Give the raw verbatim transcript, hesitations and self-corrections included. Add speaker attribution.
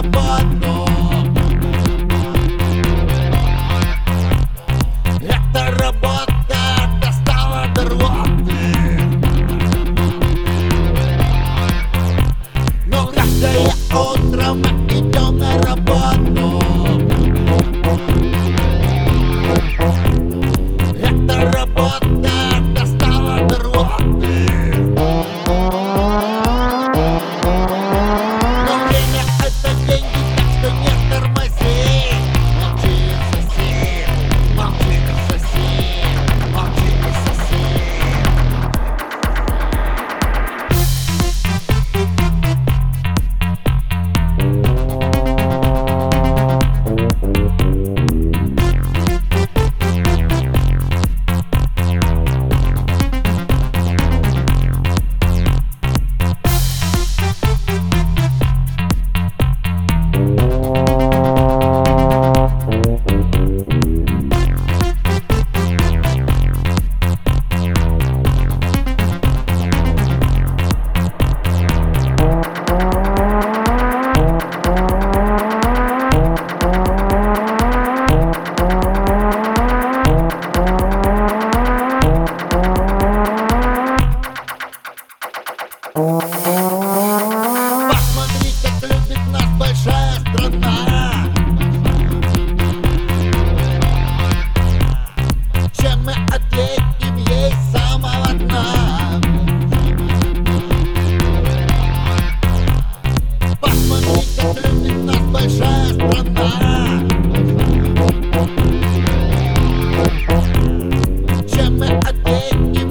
Speaker 1: работу. Эта работа достала до рвоты. Но каждое утро мы идем на работу. Эта работа достала до рвоты. Но время — это деньги, так что не тормози. Молчи, сосед, молчи, сосед, молчи, сосед. Посмотри, как любит нас большая страна. Чем мы ответим ей с самого дна? Посмотри, как любит нас большая страна. Чем мы ответим